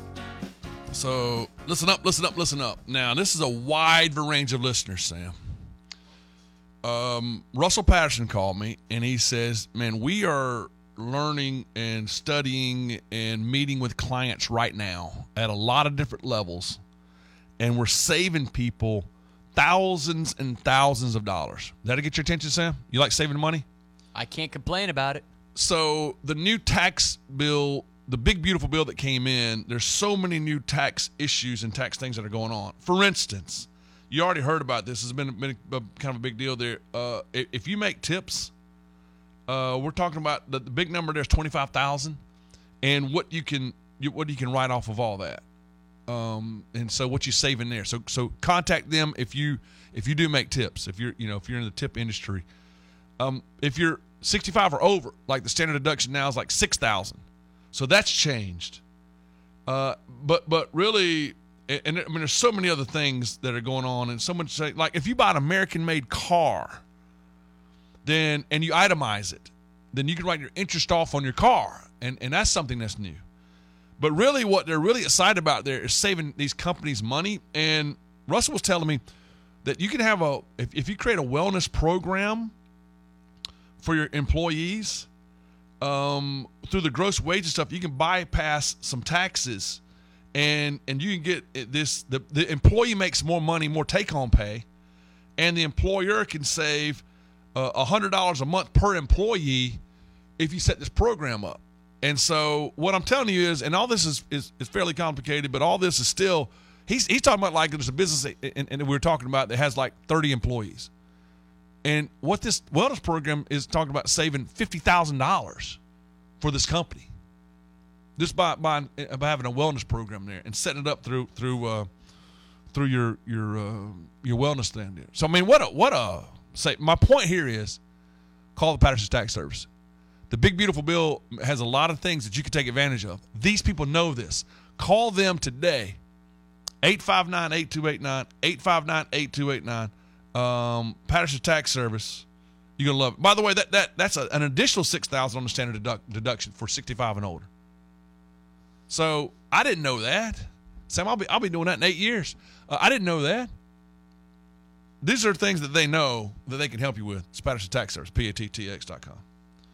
So listen up, listen up, listen up. Now, this is a wide range of listeners, Sam. Um, Russell Patterson called me, and he says, man, we are learning and studying and meeting with clients right now at a lot of different levels, and we're saving people thousands and thousands of dollars. That'll get your attention, Sam? You like saving money? I can't complain about it. So the new tax bill, the big, beautiful bill that came in, there's so many new tax issues and tax things that are going on. For instance, you already heard about this. It's been, been a, a, kind of a big deal there. Uh, if you make tips, uh, we're talking about the, the big number there's twenty-five thousand dollars, and what you can you, what you can write off of all that. Um, and so what you save in there. So so contact them if you if you do make tips. If you're you know if you're in the tip industry, um, if you're sixty-five or over, like the standard deduction now is like six thousand dollars. So that's changed. Uh, but but really, and, and I mean, there's so many other things that are going on. And someone say, like, if you buy an American-made car, then and you itemize it, then you can write your interest off on your car, and and that's something that's new. But really, what they're really excited about there is saving these companies money. And Russell was telling me that you can have a if, if you create a wellness program for your employees, um, through the gross wages stuff, you can bypass some taxes and and you can get it- this. The the employee makes more money, more take home pay, and the employer can save uh, a hundred dollars a month per employee if you set this program up. And so what I'm telling you is, and all this is is, is fairly complicated, but all this is still. He's he's talking about like there's a business, and, and we were talking about that has like thirty employees. And what this wellness program is talking about saving fifty thousand dollars for this company, just by, by by having a wellness program there and setting it up through through uh, through your your uh, your wellness thing there. So I mean, what a what a say. My point here is, call the Patterson Tax Service. The Big Beautiful Bill has a lot of things that you can take advantage of. These people know this. Call them today. eight five nine, eight two eight nine, eight five nine, eight two eight nine. Um, Patterson Tax Service. You're going to love it. By the way, that that that's a, an additional six thousand dollars on the standard deduct, deduction for sixty-five and older. So I didn't know that. Sam, I'll be, I'll be doing that in eight years. Uh, I didn't know that. These are things that they know that they can help you with. It's Patterson Tax Service, P A T T X dot com.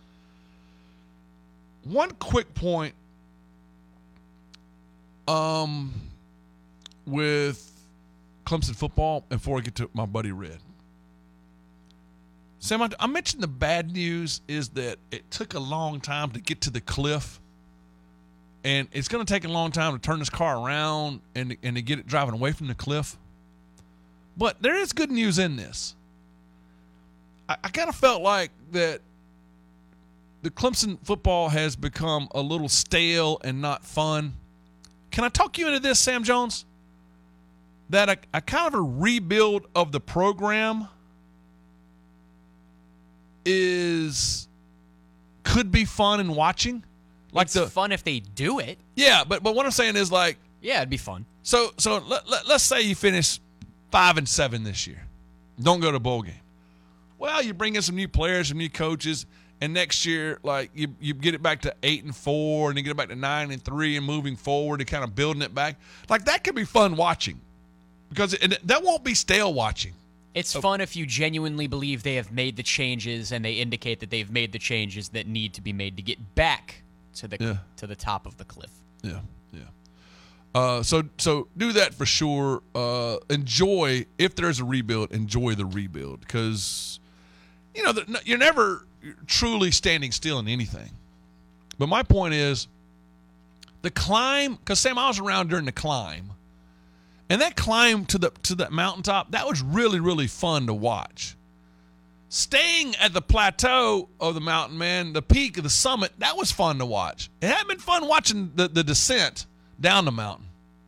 One quick point. Um... with Clemson football, and before I get to my buddy Red. Sam, I, I mentioned the bad news is that it took a long time to get to the cliff, and it's going to take a long time to turn this car around and, and to get it driving away from the cliff. But there is good news in this. I, I kind of felt like that the Clemson football has become a little stale and not fun. Can I talk you into this, Sam Jones? That a, a kind of a rebuild of the program is could be fun in watching. Like it's the fun if they do it. Yeah, but but what I'm saying is like yeah, it'd be fun. So so let, let, let's say you finish five and seven this year, don't go to a bowl game. Well, you bring in some new players, some new coaches, and next year like you you get it back to eight and four, and you get it back to nine and three, and moving forward and kind of building it back. Like that could be fun watching. Because it, that won't be stale watching. It's fun if you genuinely believe they have made the changes and they indicate that they've made the changes that need to be made to get back to the yeah. to the top of the cliff. Yeah, yeah. Uh, so so do that for sure. Uh, enjoy if there's a rebuild. Enjoy the rebuild because you know the, you're never truly standing still in anything. But my point is the climb. Because Sam, I was around during the climb. And that climb to the to that mountaintop, that was really, really fun to watch. Staying at the plateau of the mountain, man, the peak of the summit, that was fun to watch. It had been fun watching the, the descent down the mountain.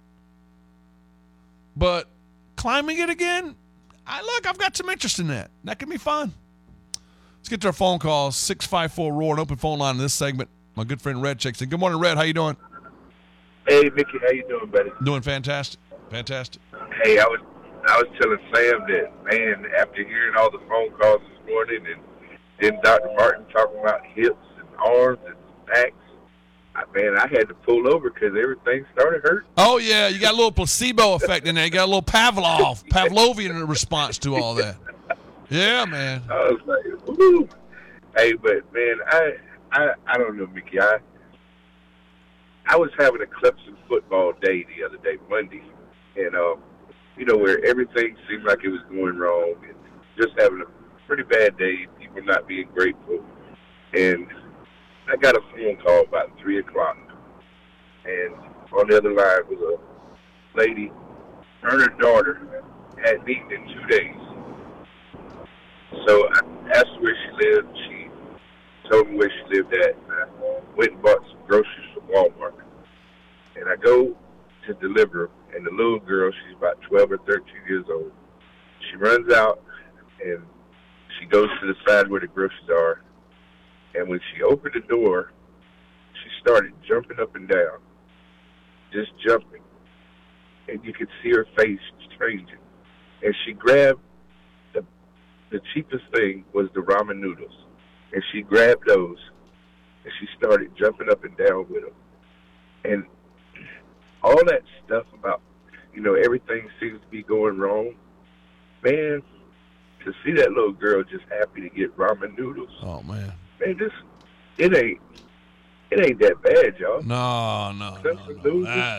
But climbing it again, I look, I've got some interest in that. That can be fun. Let's get to our phone calls. six five four R O A R, an open phone line in this segment. My good friend Red checks in. Good morning, Red. How you doing? Hey, Mickey, how you doing, buddy? Doing fantastic. Fantastic. Hey, I was I was telling Sam that, man, after hearing all the phone calls this morning and then Doctor Martin talking about hips and arms and backs, I, man, I had to pull over because everything started hurting. Oh, yeah, you got a little placebo effect in there. You got a little Pavlov, Pavlovian response to all that. Yeah, man. I was like, woo. Hey, but, man, I, I, I don't know, Mickey. I, I was having a Clemson football day the other day, Monday. And, uh, you know, where everything seemed like it was going wrong and just having a pretty bad day, people not being grateful. And I got a phone call about three o'clock. And on the other line was a lady, her and her daughter hadn't eaten in two days. So I asked her where she lived. She told me where she lived at. And I went and bought some groceries from Walmart. And I go to deliver, and the little girl, she's about twelve or thirteen years old. She runs out, and she goes to the side where the groceries are. And when she opened the door, she started jumping up and down, just jumping. And you could see her face changing. And she grabbed the the cheapest thing was the ramen noodles. And she grabbed those, and she started jumping up and down with them. And all that stuff about, you know, everything seems to be going wrong. Man, to see that little girl just happy to get ramen noodles. Oh, man. Man, this, it ain't, it ain't that bad, y'all. No, no, no, no. That's,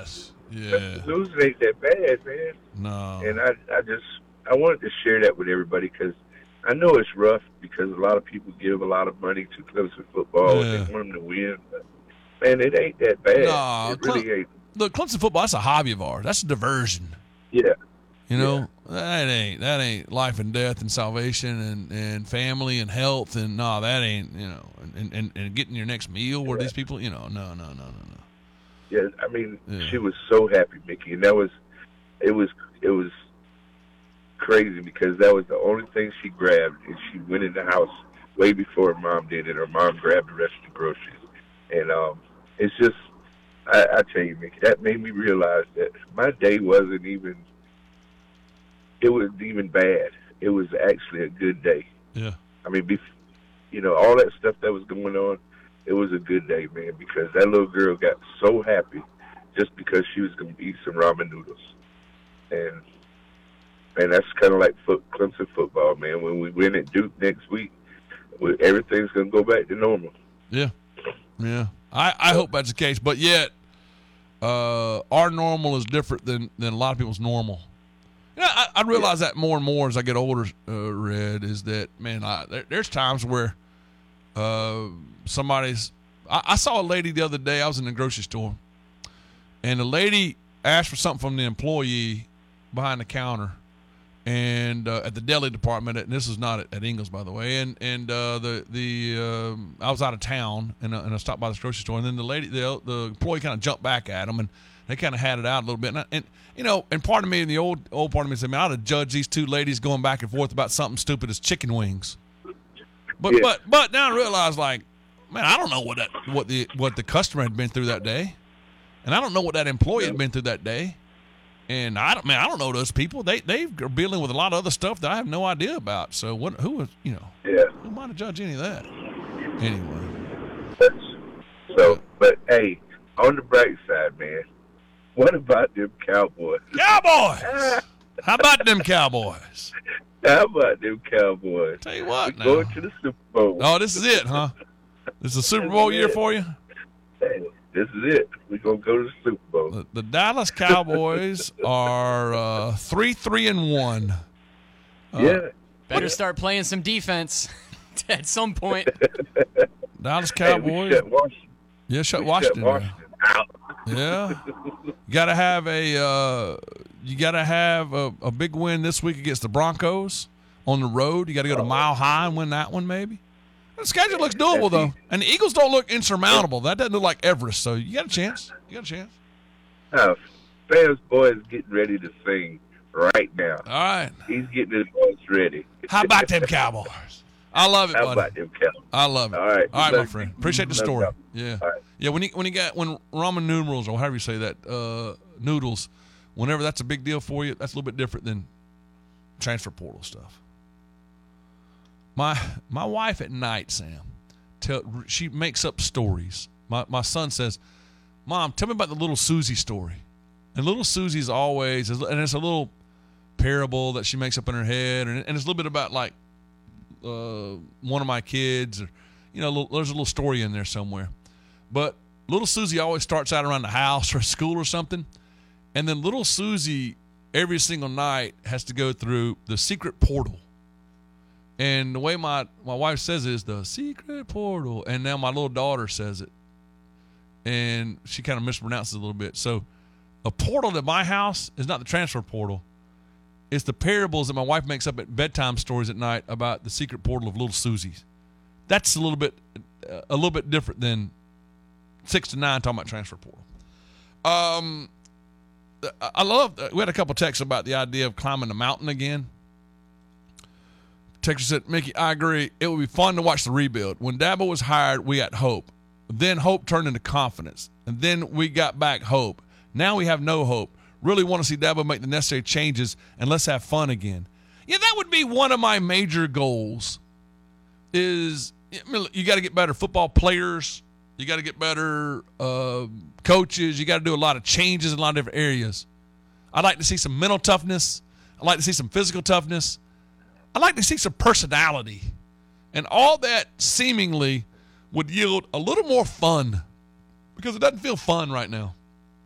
Yeah. Losing ain't that bad, man. No. And I, I just, I wanted to share that with everybody because I know it's rough because a lot of people give a lot of money to Clemson football Yeah. and they want them to win. But, man, it ain't that bad. No, it really Cle- ain't. Look, Clemson football, that's a hobby of ours. That's a diversion. Yeah. You know, that ain't that ain't life and death and salvation and, and family and health and no, that ain't, you know, and, and, and getting your next meal where Yeah. these people, you know, no, no, no, no, no. Yeah, I mean, Yeah. she was so happy, Mickey, and that was, it was, it was crazy because that was the only thing she grabbed, and she went in the house way before her mom did, and her mom grabbed the rest of the groceries, and um, it's just, I, I tell you, Mickey, that made me realize that my day wasn't even, it wasn't even bad. It was actually a good day. Yeah. I mean, bef- you know, all that stuff that was going on, it was a good day, man, because that little girl got so happy just because she was going to eat some ramen noodles. And, man, that's kind of like foot, Clemson football, man. When we win at Duke next week, we, everything's going to go back to normal. Yeah. Yeah. I, I hope that's the case. But yet, uh, our normal is different than, than a lot of people's normal. You know, I, I realize that more and more as I get older, uh, Red, is that, man, I, there, there's times where uh, somebody's I, – I saw a lady the other day. I was in the grocery store, and the lady asked for something from the employee behind the counter and uh, at the deli department. And this is not at, at Ingles, by the way. And and uh, the the um, I was out of town, and, uh, and I stopped by this grocery store. And then the lady, the, the employee kind of jumped back at him, and they kind of had it out a little bit. And, I, and you know, and part of me, the old old part of me said, man, I ought to judge these two ladies going back and forth about something stupid as chicken wings. But Yeah. but but now I realize, like, man, I don't know what that what the what the customer had been through that day, and I don't know what that employee had been through that day, and I don't man, I don't know those people. They they are dealing with a lot of other stuff that I have no idea about. So what? Who was you know? Yeah. Who am I to judge any of that? Anyway. So, but, hey, on the bright side, man, what about them Cowboys? Cowboys! How about them Cowboys? How about them Cowboys? Tell you what, We're now. going to the Super Bowl. Oh, this is it, huh? This is a Super Bowl year for you? Hey, this is it. We're going to go to the Super Bowl. The, the Dallas Cowboys are uh, three, three, and one. Uh, Yeah. Better start playing some defense at some point. Dallas Hey, we Cowboys. shut Washington. Yeah, shut we Washington. Shut down. Washington out. Yeah, you got to have a uh, you got to have a, a big win this week against the Broncos on the road. You got to go to Mile High and win that one, maybe. The schedule looks doable though, and the Eagles don't look insurmountable. That doesn't look like Everest, so you got a chance. You got a chance. Uh, Sam's boy is getting ready to sing right now. All right. He's getting his voice ready. How about them Cowboys? I love it, How buddy. about them Cowboys? I love it. All right. all right, my Love friend. you. Appreciate the Love story. you. Yeah, All right. yeah. When he when he got when ramen numerals or however you say that uh, noodles, whenever that's a big deal for you, that's a little bit different than transfer portal stuff. My my wife at night, Sam, tell she makes up stories. My my son says, "Mom, tell me about the little Susie story." And little Susie's always, and it's a little parable that she makes up in her head, and, and it's a little bit about like. Uh, one of my kids, or you know, little, there's a little story in there somewhere. But little Susie always starts out around the house or school or something, and then little Susie every single night has to go through the secret portal. And the way my my wife says it is the secret portal, and now my little daughter says it, and she kind of mispronounces it a little bit. So, a portal at my house is not the transfer portal. It's the parables that my wife makes up at bedtime stories at night about the secret portal of little Susie's. That's a little bit, a little bit different than six to nine talking about transfer portal. Um, I love. We had a couple texts about the idea of climbing the mountain again. Texter said, "Mickey, I agree. It would be fun to watch the rebuild. When Dabo was hired, we had hope. Then hope turned into confidence, and then we got back hope. Now we have no hope. Really want to see Dabo make the necessary changes, and let's have fun again." Yeah, that would be one of my major goals is you got to get better football players. You got to get better uh, coaches. You got to do a lot of changes in a lot of different areas. I'd like to see some mental toughness. I'd like to see some physical toughness. I'd like to see some personality. And all that seemingly would yield a little more fun because it doesn't feel fun right now.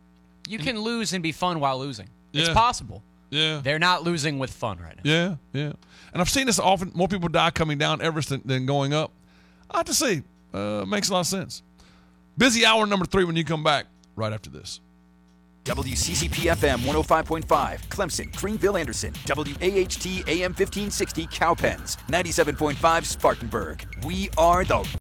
You can lose and be fun while losing. It's Yeah. possible. Yeah. They're not losing with fun right now. Yeah, yeah. And I've seen this often. More people die coming down Everest than, than going up. I have to say, uh, makes a lot of sense. Busy hour number three when you come back right after this. W C C P F M one oh five point five, Clemson, Greenville, Anderson. W A H T A M fifteen sixty, Cowpens. ninety-seven point five, Spartanburg. We are the